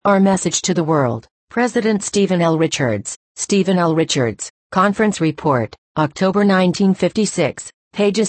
Our message to the world. President Stephen L. Richards. Stephen L. Richards. Conference Report, October 1956, pages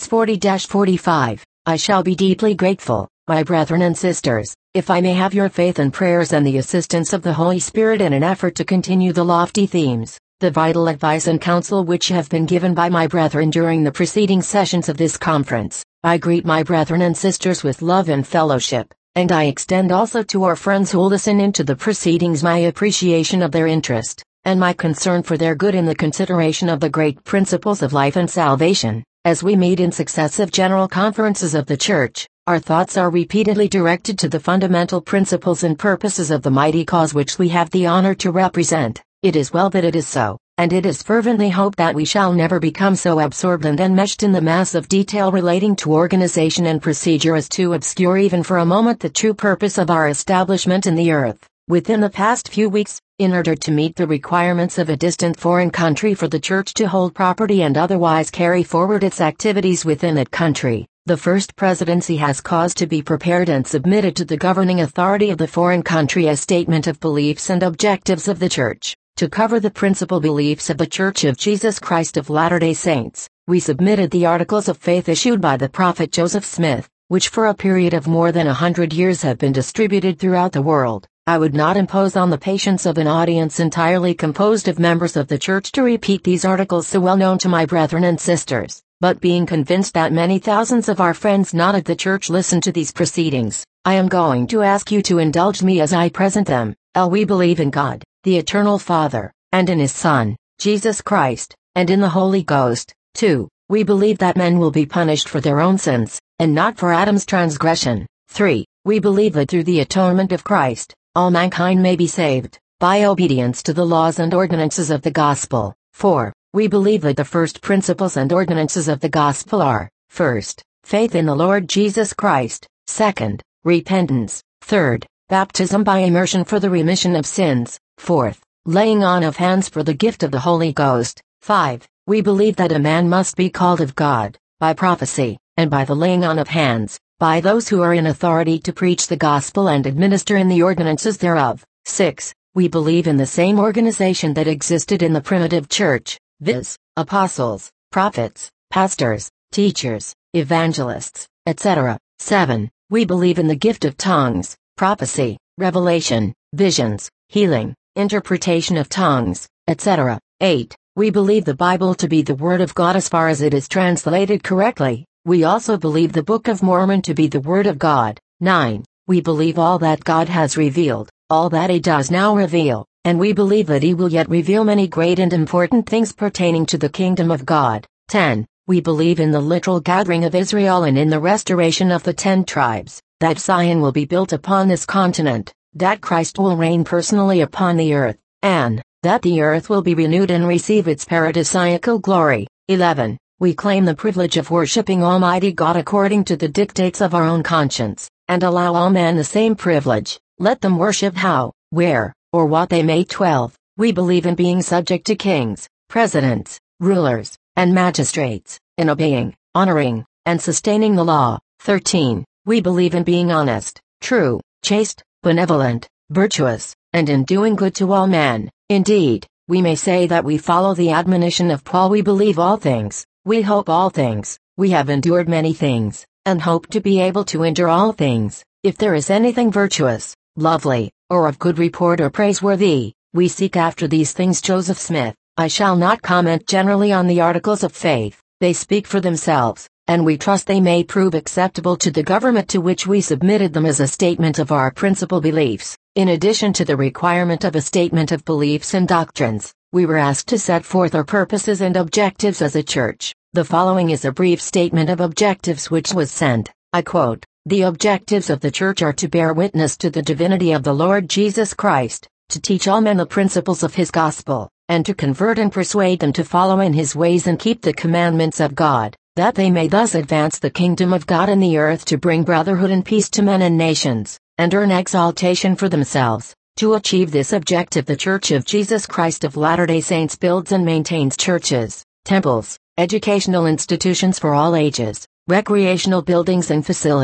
40-45. I shall be deeply grateful, my brethren and sisters, if I may have your faith and prayers and the assistance of the Holy Spirit in an effort to continue the lofty themes, the vital advice and counsel which have been given by my brethren during the preceding sessions of this conference. I greet my brethren and sisters with love and fellowship, and I extend also to our friends who listen into the proceedings my appreciation of their interest, and my concern for their good in the consideration of the great principles of life and salvation. As we meet in successive general conferences of the Church, our thoughts are repeatedly directed to the fundamental principles and purposes of the mighty cause which we have the honor to represent. It is well that it is so, and it is fervently hoped that we shall never become so absorbed and enmeshed in the mass of detail relating to organization and procedure as to obscure even for a moment the true purpose of our establishment in the earth. Within the past few weeks, in order to meet the requirements of a distant foreign country for the Church to hold property and otherwise carry forward its activities within that country, the First Presidency has caused to be prepared and submitted to the governing authority of the foreign country a statement of beliefs and objectives of the Church. To cover the principal beliefs of the Church of Jesus Christ of Latter-day Saints, we submitted the Articles of Faith issued by the Prophet Joseph Smith, which for a period of more than 100 years have been distributed throughout the world. I would not impose on the patience of an audience entirely composed of members of the Church to repeat these articles so well known to my brethren and sisters, but being convinced that many thousands of our friends not of the Church listen to these proceedings, I am going to ask you to indulge me as I present them. We believe in God, the Eternal Father, and in His Son, Jesus Christ, and in the Holy Ghost. 2. We believe that men will be punished for their own sins, and not for Adam's transgression. 3. We believe that through the atonement of Christ, all mankind may be saved, by obedience to the laws and ordinances of the Gospel. 4. We believe that the first principles and ordinances of the Gospel are, first, faith in the Lord Jesus Christ, second, repentance, third, baptism by immersion for the remission of sins, fourth, laying on of hands for the gift of the Holy Ghost. 5. We believe that a man must be called of God, by prophecy, and by the laying on of hands, by those who are in authority to preach the gospel and administer in the ordinances thereof. 6. We believe in the same organization that existed in the primitive church, viz., apostles, prophets, pastors, teachers, evangelists, etc. 7. We believe in the gift of tongues, prophecy, revelation, visions, healing, interpretation of tongues, etc. 8. We believe the Bible to be the Word of God as far as it is translated correctly. We also believe the Book of Mormon to be the Word of God. 9. We believe all that God has revealed, all that He does now reveal, and we believe that He will yet reveal many great and important things pertaining to the kingdom of God. 10. We believe in the literal gathering of Israel and in the restoration of the 10 tribes, that Zion will be built upon this continent, that Christ will reign personally upon the earth, and that the earth will be renewed and receive its paradisiacal glory. 11. We claim the privilege of worshiping Almighty God according to the dictates of our own conscience, and allow all men the same privilege, let them worship how, where, or what they may. 12. We believe in being subject to kings, presidents, rulers, and magistrates, in obeying, honoring, and sustaining the law. 13. We believe in being honest, true, chaste, benevolent, virtuous, and in doing good to all men. Indeed, we may say that we follow the admonition of Paul. We believe all things, we hope all things, we have endured many things, and hope to be able to endure all things. If there is anything virtuous, lovely, or of good report or praiseworthy, we seek after these things. Joseph Smith. I shall not comment generally on the Articles of Faith, they speak for themselves, and we trust they may prove acceptable to the government to which we submitted them as a statement of our principal beliefs. In addition to the requirement of a statement of beliefs and doctrines, we were asked to set forth our purposes and objectives as a church. The following is a brief statement of objectives which was sent. I quote, "The objectives of the church are to bear witness to the divinity of the Lord Jesus Christ, to teach all men the principles of His gospel, and to convert and persuade them to follow in His ways and keep the commandments of God, that they may thus advance the kingdom of God in the earth, to bring brotherhood and peace to men and nations, and earn exaltation for themselves. To achieve this objective, the Church of Jesus Christ of Latter-day Saints builds and maintains churches, temples, educational institutions for all ages, recreational buildings and facilities,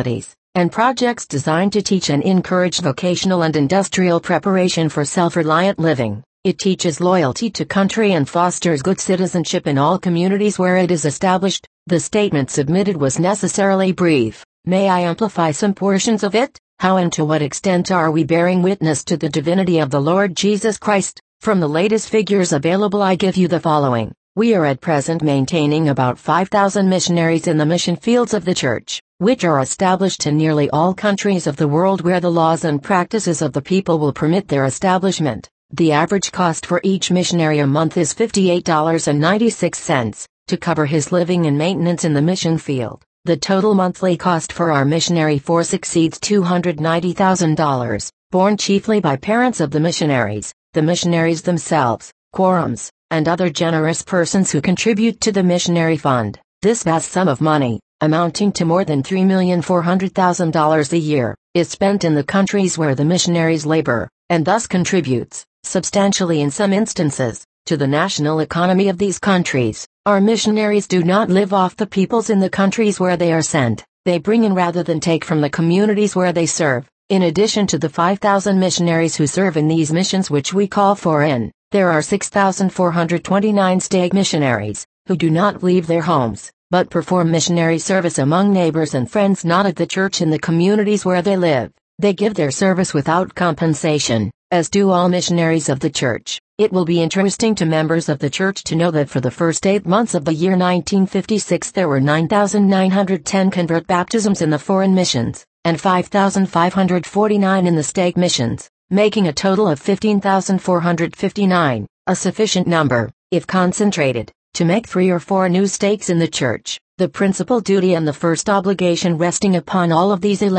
and projects designed to teach and encourage vocational and industrial preparation for self-reliant living. It teaches loyalty to country and fosters good citizenship in all communities where it is established. The statement submitted was necessarily brief. May I amplify some portions of it? How and to what extent are we bearing witness to the divinity of the Lord Jesus Christ? From the latest figures available, I give you the following. We are at present maintaining about 5,000 missionaries in the mission fields of the Church, which are established in nearly all countries of the world where the laws and practices of the people will permit their establishment. The average cost for each missionary a month is $58.96, to cover his living and maintenance in the mission field. The total monthly cost for our missionary force exceeds $290,000, borne chiefly by parents of the missionaries themselves, quorums, and other generous persons who contribute to the missionary fund. This vast sum of money, amounting to more than $3,400,000 a year, is spent in the countries where the missionaries labor, and thus contributes, substantially in some instances, to the national economy of these countries. Our missionaries do not live off the peoples in the countries where they are sent. They bring in rather than take from the communities where they serve. In addition to the 5,000 missionaries who serve in these missions which we call foreign, there are 6,429 stake missionaries, who do not leave their homes, but perform missionary service among neighbors and friends not of the Church in the communities where they live. They give their service without compensation, as do all missionaries of the Church. It will be interesting to members of the Church to know that for the first 8 months of the year 1956 there were 9,910 convert baptisms in the foreign missions, and 5,549 in the stake missions, making a total of 15,459, a sufficient number, if concentrated, to make 3 or 4 new stakes in the Church. The principal duty and the first obligation resting upon all of these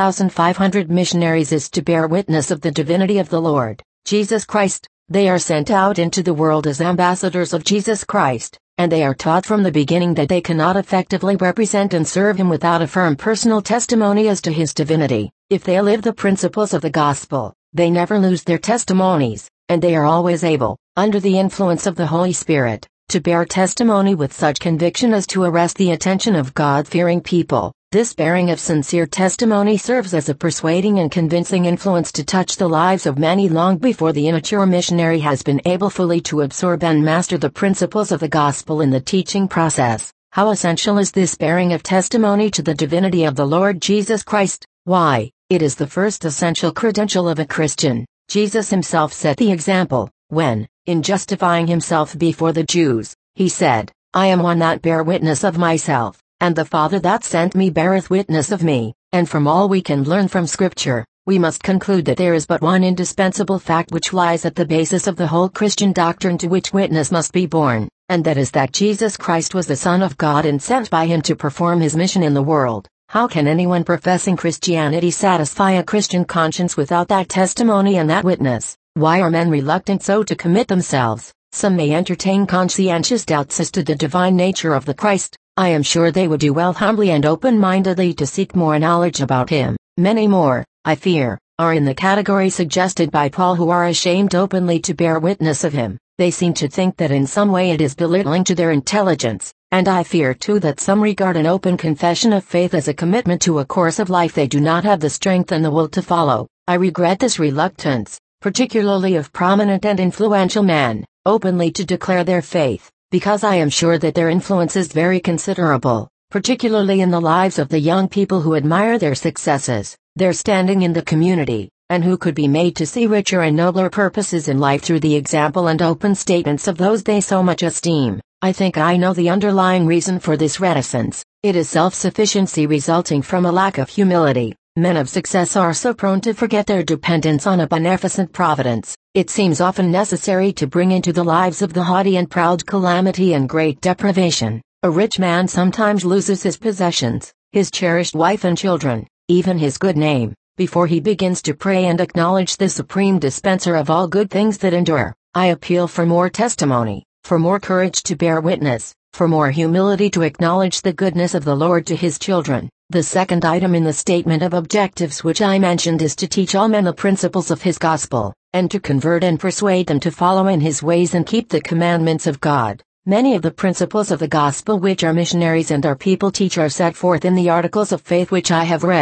11,500 missionaries is to bear witness of the divinity of the Lord Jesus Christ. They are sent out into the world as ambassadors of Jesus Christ, and they are taught from the beginning that they cannot effectively represent and serve Him without a firm personal testimony as to His divinity. If they live the principles of the gospel, they never lose their testimonies, and they are always able, under the influence of the Holy Spirit, to bear testimony with such conviction as to arrest the attention of God-fearing people. This bearing of sincere testimony serves as a persuading and convincing influence to touch the lives of many long before the immature missionary has been able fully to absorb and master the principles of the gospel in the teaching process. How essential is this bearing of testimony to the divinity of the Lord Jesus Christ? Why, it is the first essential credential of a Christian. Jesus Himself set the example, when, in justifying Himself before the Jews, He said, I am one that bear witness of myself, and the Father that sent me beareth witness of me. And from all we can learn from Scripture, we must conclude that there is but one indispensable fact which lies at the basis of the whole Christian doctrine to which witness must be borne, and that is that Jesus Christ was the Son of God and sent by Him to perform His mission in the world. How can anyone professing Christianity satisfy a Christian conscience without that testimony and that witness? Why are men reluctant so to commit themselves? Some may entertain conscientious doubts as to the divine nature of the Christ. I am sure they would do well humbly and open-mindedly to seek more knowledge about Him. Many more, I fear, are in the category suggested by Paul who are ashamed openly to bear witness of Him. They seem to think that in some way it is belittling to their intelligence, and I fear too that some regard an open confession of faith as a commitment to a course of life they do not have the strength and the will to follow. I regret this reluctance, particularly of prominent and influential men, openly to declare their faith, because I am sure that their influence is very considerable, particularly in the lives of the young people who admire their successes, their standing in the community, and who could be made to see richer and nobler purposes in life through the example and open statements of those they so much esteem. I think I know the underlying reason for this reticence. It is self-sufficiency resulting from a lack of humility. Men of success are so prone to forget their dependence on a beneficent providence. It seems often necessary to bring into the lives of the haughty and proud calamity and great deprivation. A rich man sometimes loses his possessions, his cherished wife and children, even his good name, before he begins to pray and acknowledge the supreme dispenser of all good things that endure. I appeal for more testimony, for more courage to bear witness, for more humility to acknowledge the goodness of the Lord to His children. The second item in the statement of objectives which I mentioned is to teach all men the principles of His gospel, and to convert and persuade them to follow in His ways and keep the commandments of God. Many of the principles of the gospel which our missionaries and our people teach are set forth in the articles of faith which I have read.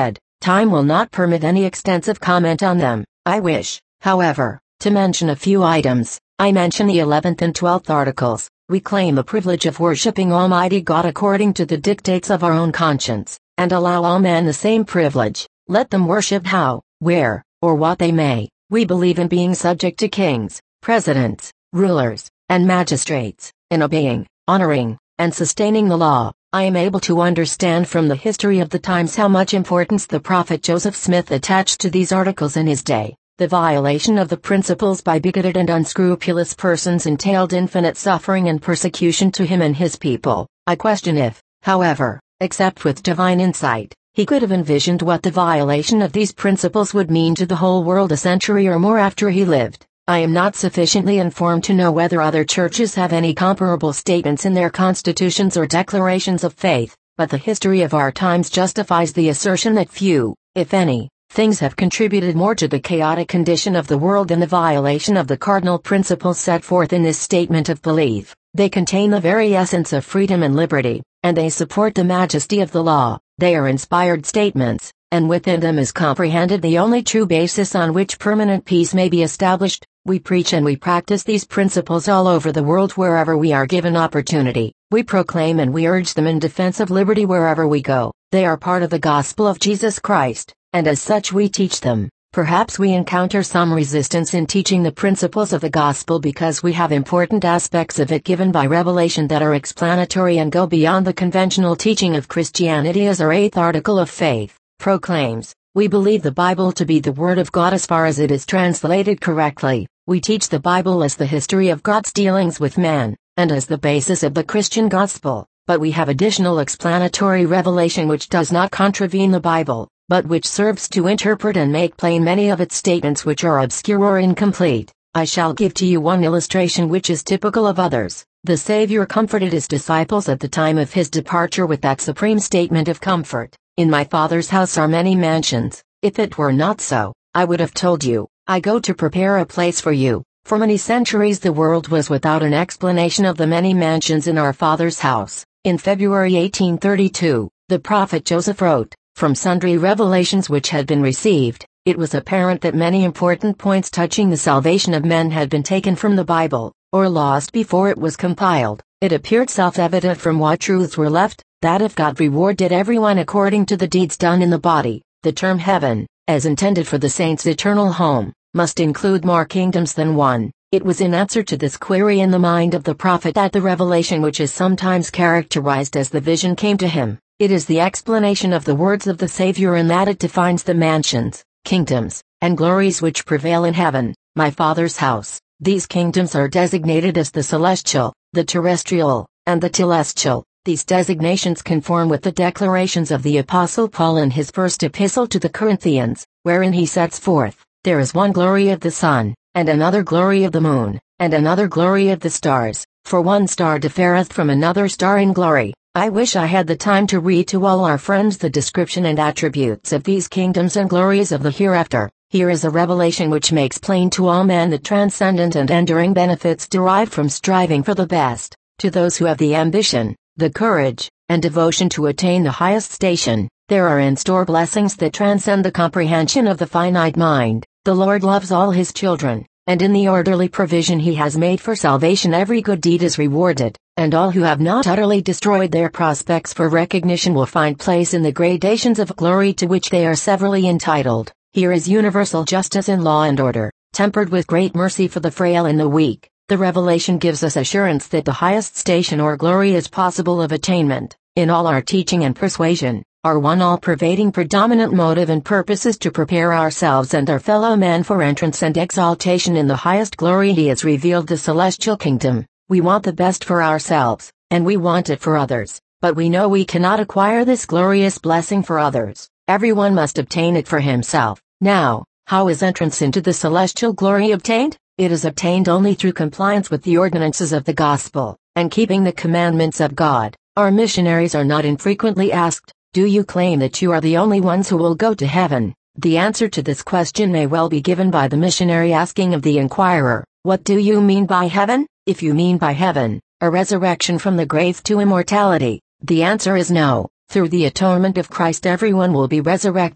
Time will not permit any extensive comment on them. I wish, however, to mention a few items. I mention the 11th and 12th articles. We claim the privilege of worshiping Almighty God according to the dictates of our own conscience, and allow all men the same privilege. Let them worship how, where, or what they may. We believe in being subject to kings, presidents, rulers, and magistrates, in obeying, honoring, and sustaining the law. I am able to understand from the history of the times how much importance the prophet Joseph Smith attached to these articles in his day. The violation of the principles by bigoted and unscrupulous persons entailed infinite suffering and persecution to him and his people. I question if, however, except with divine insight, he could have envisioned what the violation of these principles would mean to the whole world a century or more after he lived. I am not sufficiently informed to know whether other churches have any comparable statements in their constitutions or declarations of faith, but the history of our times justifies the assertion that few, if any, things have contributed more to the chaotic condition of the world than the violation of the cardinal principles set forth in this statement of belief. They contain the very essence of freedom and liberty, and they support the majesty of the law. They are inspired statements, and within them is comprehended the only true basis on which permanent peace may be established. We preach and we practice these principles all over the world wherever we are given opportunity. We proclaim and we urge them in defense of liberty wherever we go. They are part of the gospel of Jesus Christ, and as such we teach them. Perhaps we encounter some resistance in teaching the principles of the gospel because we have important aspects of it given by revelation that are explanatory and go beyond the conventional teaching of Christianity, as our 8th article of faith proclaims. We believe the Bible to be the Word of God as far as it is translated correctly. We teach the Bible as the history of God's dealings with man, and as the basis of the Christian gospel, but we have additional explanatory revelation which does not contravene the Bible, but which serves to interpret and make plain many of its statements which are obscure or incomplete. I shall give to you one illustration which is typical of others. The Savior comforted his disciples at the time of his departure with that supreme statement of comfort: "In my Father's house are many mansions. If it were not so, I would have told you. I go to prepare a place for you." For many centuries the world was without an explanation of the many mansions in our Father's house. In February 1832, the prophet Joseph wrote, from sundry revelations which had been received, it was apparent that many important points touching the salvation of men had been taken from the Bible, or lost before it was compiled. It appeared self-evident from what truths were left, that if God rewarded everyone according to the deeds done in the body, the term heaven, as intended for the saints' eternal home, must include more kingdoms than one. It was in answer to this query in the mind of the prophet that the revelation which is sometimes characterized as the vision came to him. It is the explanation of the words of the Savior in that it defines the mansions, kingdoms, and glories which prevail in heaven, my Father's house. These kingdoms are designated as the celestial, the terrestrial, and the telestial. These designations conform with the declarations of the Apostle Paul in his first epistle to the Corinthians, wherein he sets forth, there is one glory of the sun, and another glory of the moon, and another glory of the stars, for one star differeth from another star in glory. I wish I had the time to read to all our friends the description and attributes of these kingdoms and glories of the hereafter. Here is a revelation which makes plain to all men the transcendent and enduring benefits derived from striving for the best. To those who have the ambition, the courage, and devotion to attain the highest station, there are in store blessings that transcend the comprehension of the finite mind. The Lord loves all his children, and in the orderly provision he has made for salvation every good deed is rewarded, and all who have not utterly destroyed their prospects for recognition will find place in the gradations of glory to which they are severally entitled. Here is universal justice in law and order, tempered with great mercy for the frail and the weak. The revelation gives us assurance that the highest station or glory is possible of attainment. In all our teaching and persuasion, our one all-pervading predominant motive and purpose is to prepare ourselves and our fellow men for entrance and exaltation in the highest glory. He has revealed the celestial kingdom. We want the best for ourselves, and we want it for others, but we know we cannot acquire this glorious blessing for others. Everyone must obtain it for himself. Now, how is entrance into the celestial glory obtained? It is obtained only through compliance with the ordinances of the gospel, and keeping the commandments of God. Our missionaries are not infrequently asked, do you claim that you are the only ones who will go to heaven? The answer to this question may well be given by the missionary asking of the inquirer, what do you mean by heaven? If you mean by heaven, a resurrection from the grave to immortality, the answer is no. Through the atonement of Christ everyone will be resurrected.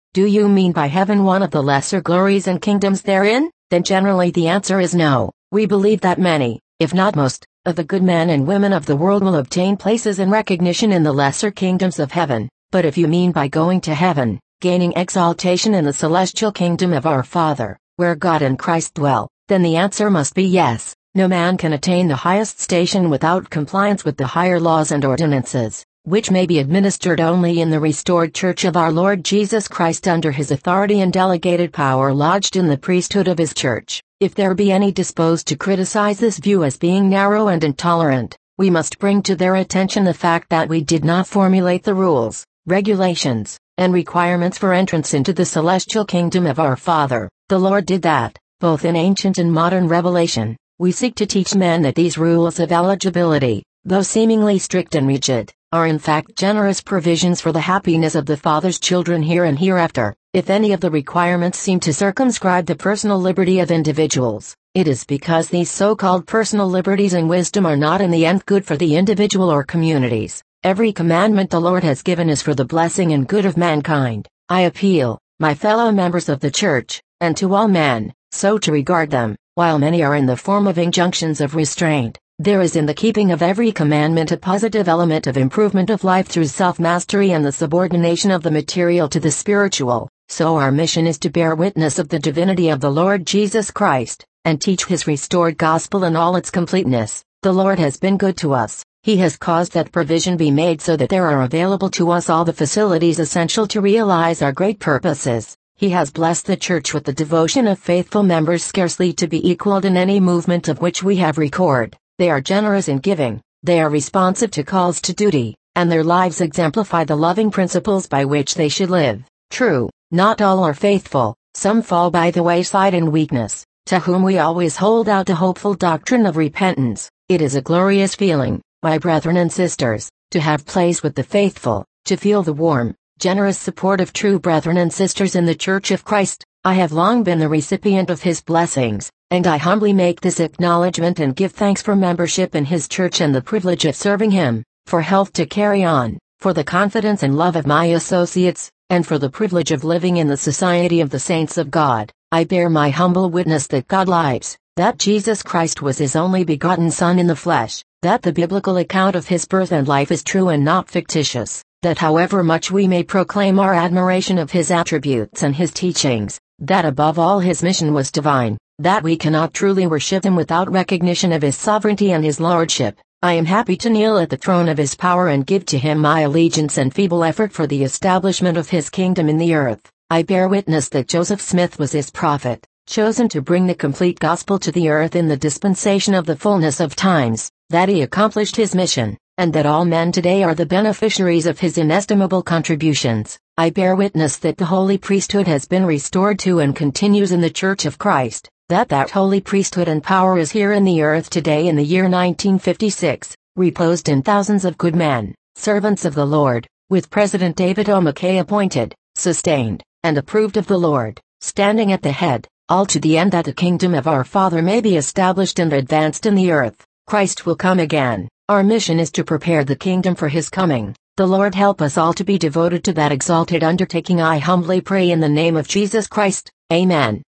Do you mean by heaven one of the lesser glories and kingdoms therein? Then generally the answer is no. We believe that many, if not most, of the good men and women of the world will obtain places and recognition in the lesser kingdoms of heaven. But if you mean by going to heaven, gaining exaltation in the celestial kingdom of our Father, where God and Christ dwell, then the answer must be yes. No man can attain the highest station without compliance with the higher laws and ordinances, which may be administered only in the restored Church of our Lord Jesus Christ under his authority and delegated power lodged in the priesthood of his Church. If there be any disposed to criticize this view as being narrow and intolerant, we must bring to their attention the fact that we did not formulate the rules, regulations, and requirements for entrance into the celestial kingdom of our Father. The Lord did that, both in ancient and modern revelation. We seek to teach men that these rules of eligibility, though seemingly strict and rigid, are in fact generous provisions for the happiness of the Father's children here and hereafter. If any of the requirements seem to circumscribe the personal liberty of individuals, it is because these so-called personal liberties and wisdom are not in the end good for the individual or communities. Every commandment the Lord has given is for the blessing and good of mankind. I appeal, my fellow members of the Church, and to all men, so to regard them. While many are in the form of injunctions of restraint, there is in the keeping of every commandment a positive element of improvement of life through self-mastery and the subordination of the material to the spiritual. So our mission is to bear witness of the divinity of the Lord Jesus Christ, and teach his restored gospel in all its completeness. The Lord has been good to us. He has caused that provision be made so that there are available to us all the facilities essential to realize our great purposes. He has blessed the Church with the devotion of faithful members scarcely to be equaled in any movement of which we have record. They are generous in giving, they are responsive to calls to duty, and their lives exemplify the loving principles by which they should live. True, not all are faithful, some fall by the wayside in weakness, to whom we always hold out the hopeful doctrine of repentance. It is a glorious feeling, my brethren and sisters, to have place with the faithful, to feel the warm, generous support of true brethren and sisters in the Church of Christ. I have long been the recipient of his blessings, and I humbly make this acknowledgement and give thanks for membership in his Church and the privilege of serving him, for health to carry on, for the confidence and love of my associates, and for the privilege of living in the society of the saints of God. I bear my humble witness that God lives, that Jesus Christ was his only begotten Son in the flesh, that the biblical account of his birth and life is true and not fictitious, that however much we may proclaim our admiration of his attributes and his teachings, that above all his mission was divine, that we cannot truly worship him without recognition of his sovereignty and his lordship. I am happy to kneel at the throne of his power and give to him my allegiance and feeble effort for the establishment of his kingdom in the earth. I bear witness that Joseph Smith was his prophet, chosen to bring the complete gospel to the earth in the dispensation of the fullness of times, that he accomplished his mission, and that all men today are the beneficiaries of his inestimable contributions. I bear witness that the holy priesthood has been restored to and continues in the Church of Christ, that holy priesthood and power is here in the earth today in the year 1956, reposed in thousands of good men, servants of the Lord, with President David O. McKay appointed, sustained, and approved of the Lord, standing at the head, all to the end that the kingdom of our Father may be established and advanced in the earth. Christ will come again. Our mission is to prepare the kingdom for his coming. The Lord help us all to be devoted to that exalted undertaking. I humbly pray in the name of Jesus Christ. Amen.